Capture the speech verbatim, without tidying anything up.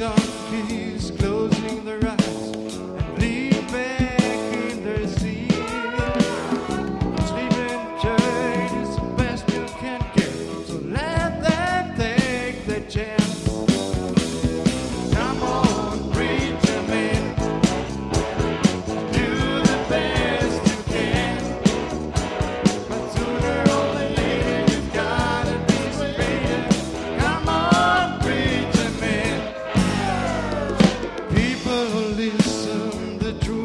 donkeys closing their eyes and lean back in their seat. Sleeping tight is the best you can get, so let them take the chance. Come on, preacher man, do the best you can, but sooner or later you've gotta be straighter. Come on, preacher man. People who listen, the truth